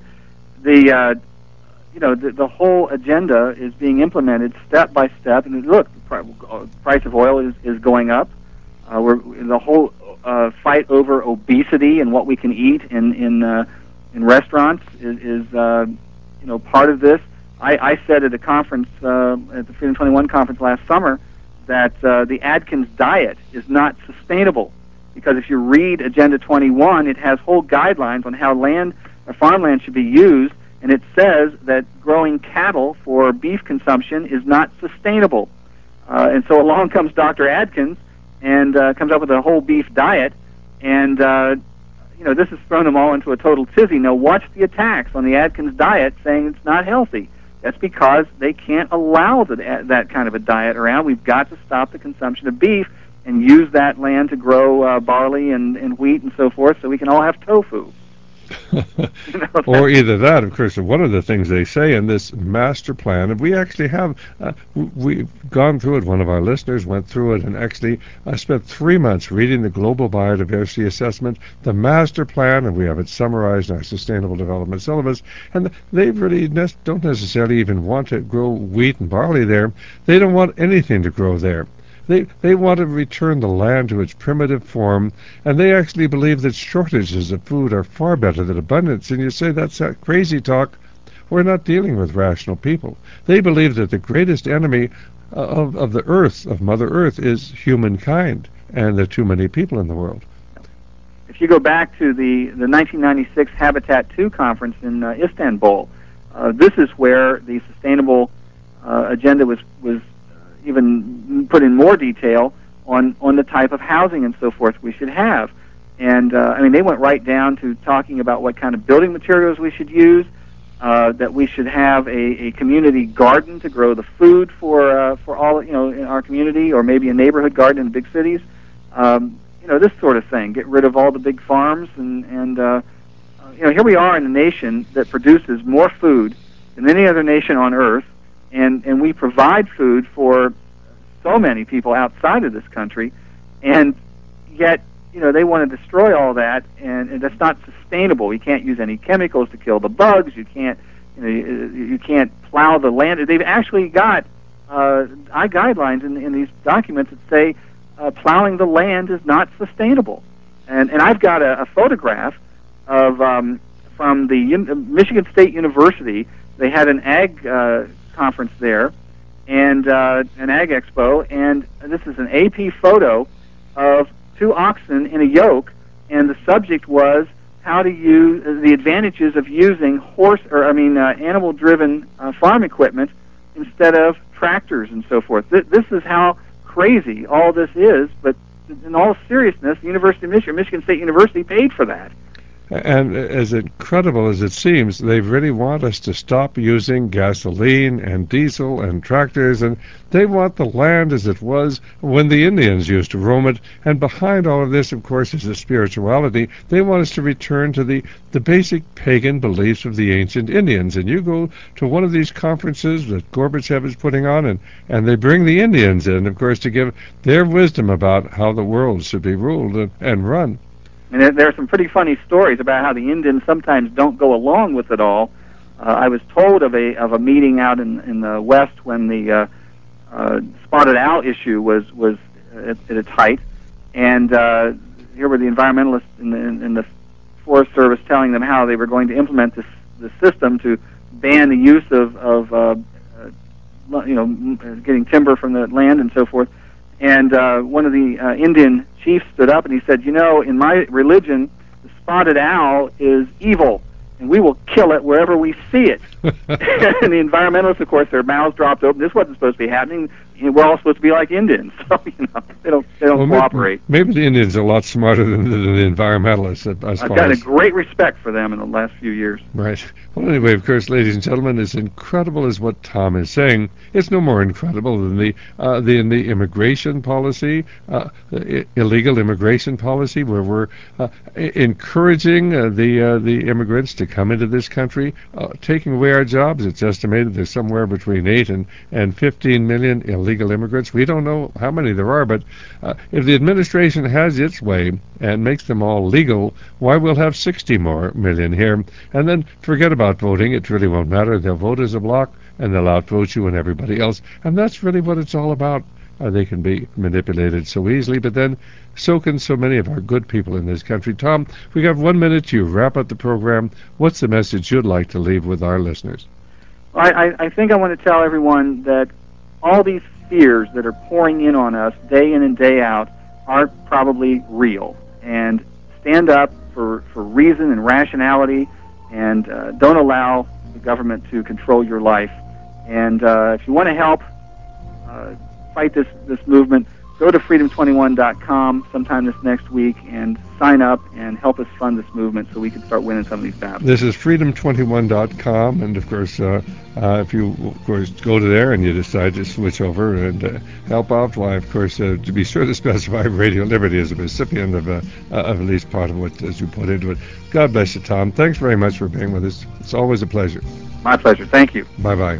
the whole agenda is being implemented step by step. And look, the price of oil is going up. The whole fight over obesity and what we can eat in in restaurants is part of this. I said at a conference, at the Freedom 21 conference last summer, that the Atkins diet is not sustainable, because if you read Agenda 21, it has whole guidelines on how farmland should be used, and it says that growing cattle for beef consumption is not sustainable. And so along comes Dr. Atkins and comes up with a whole beef diet, and this has thrown them all into a total tizzy. Now watch the attacks on the Atkins diet saying it's not healthy. That's because they can't allow that kind of a diet around. We've got to stop the consumption of beef and use that land to grow barley and wheat and so forth, so we can all have tofu. Or either that, of course. One of the things they say in this master plan, and we actually have, we've gone through it. One of our listeners went through it, and actually I spent 3 months reading the Global Biodiversity Assessment, the master plan, and we have it summarized in our Sustainable Development Syllabus. And they really don't necessarily even want to grow wheat and barley there. They don't want anything to grow there. They want to return the land to its primitive form, and they actually believe that shortages of food are far better than abundance. And you say that's crazy talk. We're not dealing with rational people. They believe that the greatest enemy of the earth, of Mother Earth, is humankind, and there are too many people in the world. If you go back to the 1996 Habitat 2 conference in Istanbul, this is where the sustainable agenda was even put in more detail on the type of housing and so forth we should have. And, they went right down to talking about what kind of building materials we should use, that we should have a community garden to grow the food for all, in our community, or maybe a neighborhood garden in big cities. This sort of thing. Get rid of all the big farms, and here we are in a nation that produces more food than any other nation on earth, and we provide food for so many people outside of this country, and yet, they want to destroy all that, and that's not sustainable. You can't use any chemicals to kill the bugs. You can't, you can't plow the land. They've actually got guidelines in these documents that say plowing the land is not sustainable. And I've got a photograph of from the Michigan State University. They had an ag conference there, and an ag expo, and this is an AP photo of 2 oxen in a yoke, and the subject was how to use the advantages of using animal-driven farm equipment instead of tractors and so forth. This is how crazy all this is, but in all seriousness, the University of Michigan State University, paid for that. And as incredible as it seems, they really want us to stop using gasoline and diesel and tractors, and they want the land as it was when the Indians used to roam it. And behind all of this, of course, is the spirituality. They want us to return to the basic pagan beliefs of the ancient Indians. And you go to one of these conferences that Gorbachev is putting on, and they bring the Indians in, of course, to give their wisdom about how the world should be ruled and run. And there are some pretty funny stories about how the Indians sometimes don't go along with it all. I was told of a meeting out in the West when the spotted owl issue was at its height, and here were the environmentalists in the Forest Service telling them how they were going to implement this system to ban the use of getting timber from the land and so forth. And one of the Indian chiefs stood up and he said, in my religion, the spotted owl is evil, and we will kill it wherever we see it. And the environmentalists, of course, their mouths dropped open. This wasn't supposed to be happening. We're all supposed to be like Indians, so they don't cooperate. Maybe the Indians are a lot smarter than the environmentalists. I've got a great respect for them in the last few years. Right. Well, anyway, of course, ladies and gentlemen, as incredible as what Tom is saying, it's no more incredible than the immigration policy, illegal immigration policy, where we're encouraging the immigrants to come into this country, taking away our jobs. It's estimated there's somewhere between 8 and 15 million illegal immigrants. We don't know how many there are, but if the administration has its way and makes them all legal, why we'll have 60 more million here. And then forget about voting. It really won't matter. They'll vote as a block, and they'll outvote you and everybody else. And that's really what it's all about. they can be manipulated so easily, but then so can so many of our good people in this country. Tom, we got 1 minute to wrap up the program. What's the message you'd like to leave with our listeners? Well, I think I want to tell everyone that all these fears that are pouring in on us day in and day out are probably real. And stand up for reason and rationality, and don't allow the government to control your life. And if you want to help fight this movement, go to freedom21.com sometime this next week and sign up and help us fund this movement so we can start winning some of these battles. This is freedom21.com, and of course, if you of course go to there and you decide to switch over and help out, why, of course, to be sure to specify Radio Liberty as a recipient of at least part of what as you put into it. God bless you, Tom. Thanks very much for being with us. It's always a pleasure. My pleasure. Thank you. Bye-bye.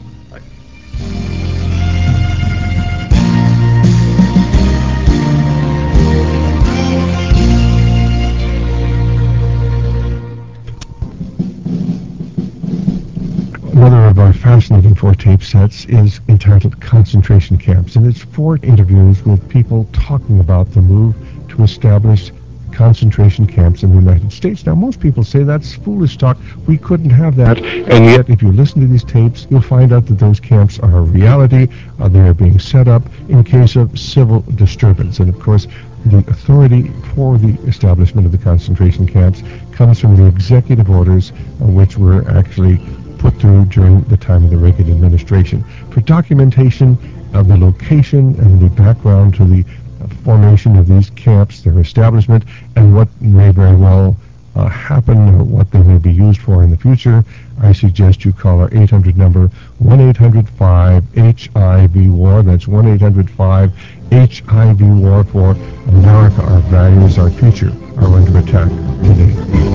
Another of our fascinating 4 tape sets is entitled Concentration Camps, and it's 4 interviews with people talking about the move to establish concentration camps in the United States. Now, most people say that's foolish talk. We couldn't have that. And yet, if you listen to these tapes, you'll find out that those camps are a reality. They are being set up in case of civil disturbance. And, of course, the authority for the establishment of the concentration camps comes from the executive orders, which were actually put through during the time of the Reagan administration. For documentation of the location and the background to the formation of these camps, their establishment, and what may very well happen or what they may be used for in the future, I suggest you call our 800 number, 1-800-5-HIV-WAR. That's 1-800-5-HIV-WAR for America. Our values, our future are under attack today.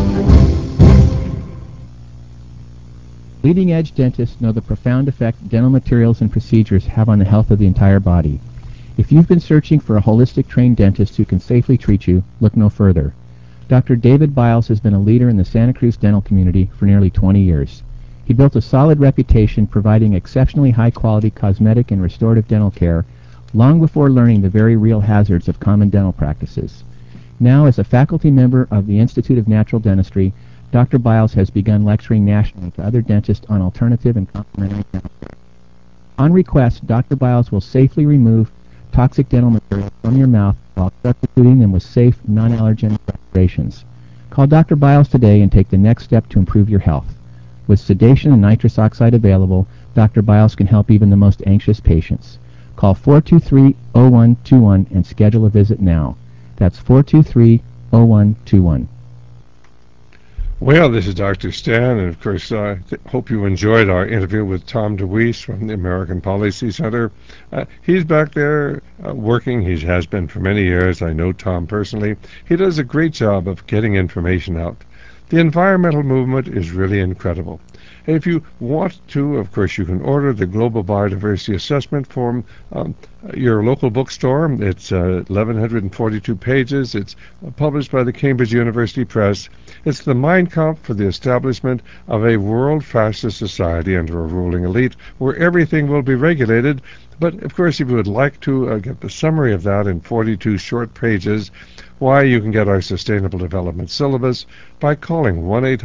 Leading-edge dentists know the profound effect dental materials and procedures have on the health of the entire body. If you've been searching for a holistic trained dentist who can safely treat you, look no further. Dr. David Biles has been a leader in the Santa Cruz dental community for nearly 20 years. He built a solid reputation providing exceptionally high-quality cosmetic and restorative dental care long before learning the very real hazards of common dental practices. Now, as a faculty member of the Institute of Natural Dentistry, Dr. Biles has begun lecturing nationally to other dentists on alternative and complementary dental care. On request, Dr. Biles will safely remove toxic dental materials from your mouth while substituting them with safe, non-allergenic preparations. Call Dr. Biles today and take the next step to improve your health. With sedation and nitrous oxide available, Dr. Biles can help even the most anxious patients. Call 423-0121 and schedule a visit now. That's 423-0121. Well, this is Dr. Stan, and of course, I hope you enjoyed our interview with Tom DeWeese from the American Policy Center. He's back there working. He has been for many years. I know Tom personally. He does a great job of getting information out. The environmental movement is really incredible. And if you want to, of course, you can order the Global Biodiversity Assessment from your local bookstore. It's 1,142 pages. It's published by the Cambridge University Press. It's the Mein Kampf for the establishment of a world fascist society under a ruling elite where everything will be regulated. But, of course, if you would like to get the summary of that in 42 short pages, why, you can get our Sustainable Development Syllabus by calling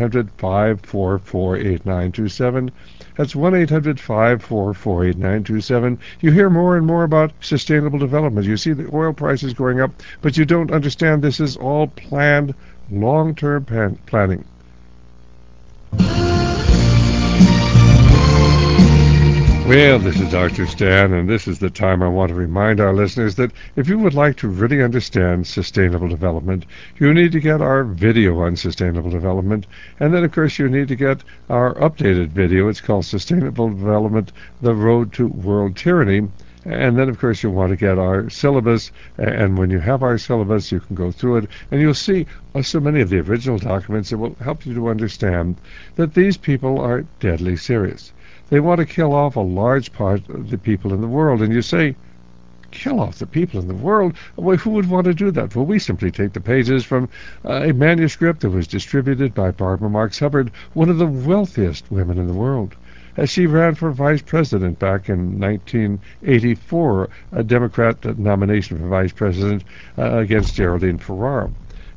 1-800-544-8927. That's 1-800-544-8927. You hear more and more about sustainable development. You see the oil prices going up, but you don't understand this is all planned, long-term planning. Well, this is Dr. Stan, and this is the time I want to remind our listeners that if you would like to really understand sustainable development, you need to get our video on sustainable development, and then, of course, you need to get our updated video. It's called Sustainable Development, The Road to World Tyranny. And then, of course, you'll want to get our syllabus, and when you have our syllabus, you can go through it, and you'll see so many of the original documents that will help you to understand that these people are deadly serious. They want to kill off a large part of the people in the world. And you say, kill off the people in the world? Well, who would want to do that? Well, we simply take the pages from a manuscript that was distributed by Barbara Marx Hubbard, one of the wealthiest women in the world. She ran for vice president back in 1984, a Democrat nomination for vice president against Geraldine Ferraro.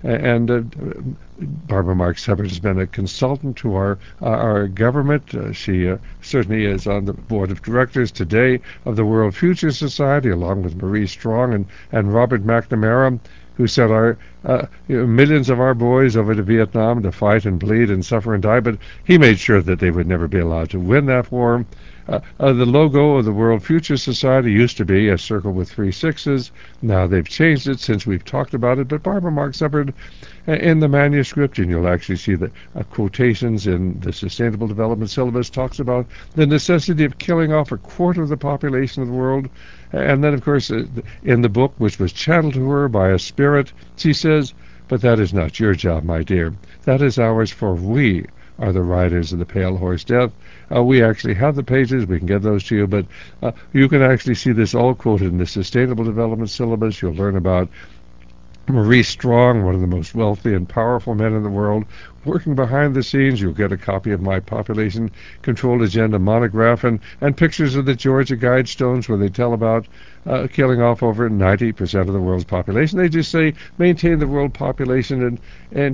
And Barbara Marx Hubbard has been a consultant to our government. She certainly is on the board of directors today of the World Future Society, along with Marie Strong and Robert McNamara, who sent millions of our boys over to Vietnam to fight and bleed and suffer and die, but he made sure that they would never be allowed to win that war. The logo of the World Future Society used to be a circle with 3 sixes. Now they've changed it since we've talked about it, but Barbara Marx Hubbard, in the manuscript, and you'll actually see the quotations in the Sustainable Development Syllabus, talks about the necessity of killing off a quarter of the population of the world. And then, of course, in the book, which was channeled to her by a spirit, she says, "But that is not your job, my dear. That is ours, for we are the riders of the pale horse death." We actually have the pages. We can get those to you, but you can actually see this all quoted in the Sustainable Development Syllabus. You'll learn about Marie Strong, one of the most wealthy and powerful men in the world, working behind the scenes. You'll get a copy of my Population Control Agenda monograph and pictures of the Georgia Guidestones where they tell about killing off over 90% of the world's population. They just say maintain the world population and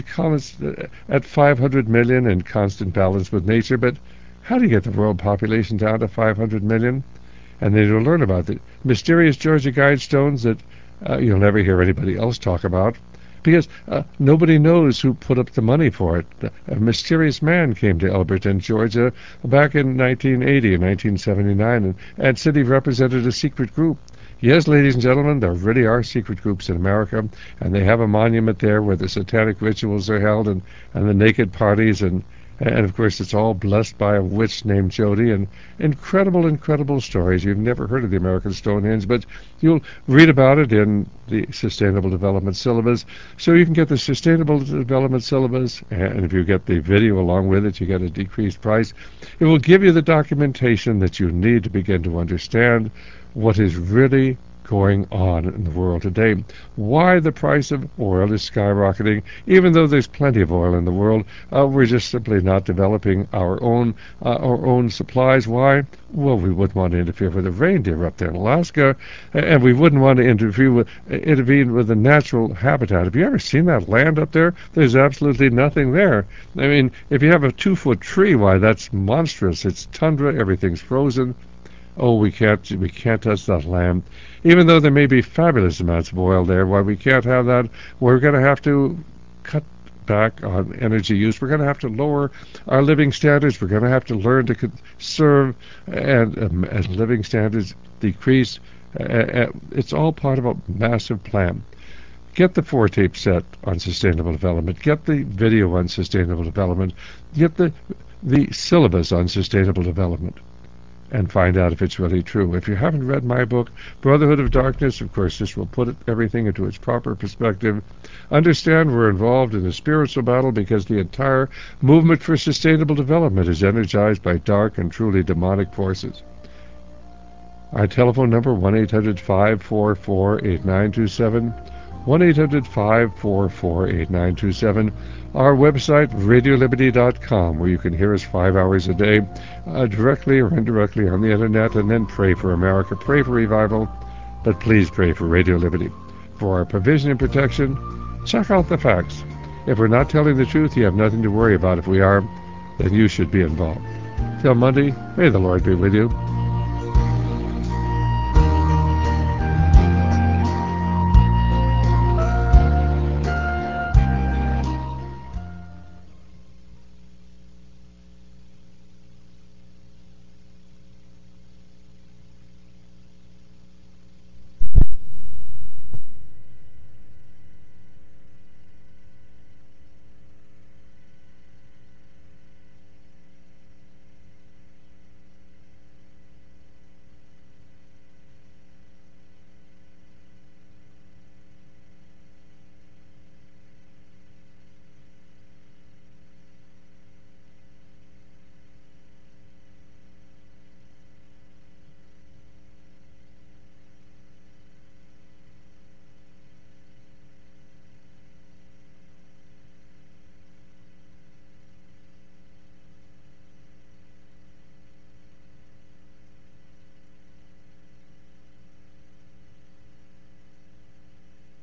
at 500 million in constant balance with nature. But how do you get the world population down to 500 million? And then you'll learn about the mysterious Georgia Guidestones that you'll never hear anybody else talk about, because nobody knows who put up the money for it. A mysterious man came to Elberton, Georgia, back in 1980 and 1979, and said he represented a secret group. Yes, ladies and gentlemen, there really are secret groups in America, and they have a monument there where the satanic rituals are held and the naked parties, and of course it's all blessed by a witch named Jody, and incredible stories. You've never heard of the American Stonehenge, but you'll read about it in the Sustainable Development Syllabus. So you can get the Sustainable Development Syllabus, and if you get the video along with it, you get a decreased price. It will give you the documentation that you need to begin to understand what is really going on in the world today. Why the price of oil is skyrocketing, even though there's plenty of oil in the world. We're just simply not developing our own supplies. Why? Well, we wouldn't want to interfere with the reindeer up there in Alaska, and we wouldn't want to intervene with the natural habitat. Have you ever seen that land up there? There's absolutely nothing there. I mean, if you have a 2-foot tree, why, that's monstrous. It's tundra, everything's frozen. Oh, we can't touch that land. Even though there may be fabulous amounts of oil there, why we can't have that. We're going to have to cut back on energy use. We're going to have to lower our living standards. We're going to have to learn to conserve, and as living standards decrease, it's all part of a massive plan. Get the 4-tape set on sustainable development. Get the video on sustainable development. Get the syllabus on sustainable development, and find out if it's really true. If you haven't read my book, Brotherhood of Darkness, of course, this will put everything into its proper perspective. Understand we're involved in a spiritual battle because the entire movement for sustainable development is energized by dark and truly demonic forces. Our telephone number, 1-800-544-8927, 1-800-544-8927. Our website, RadioLiberty.com, where you can hear us 5 hours a day, directly or indirectly on the internet, and then pray for America, pray for revival, but please pray for Radio Liberty. For our provision and protection, check out the facts. If we're not telling the truth, you have nothing to worry about. If we are, then you should be involved. Till Monday, may the Lord be with you.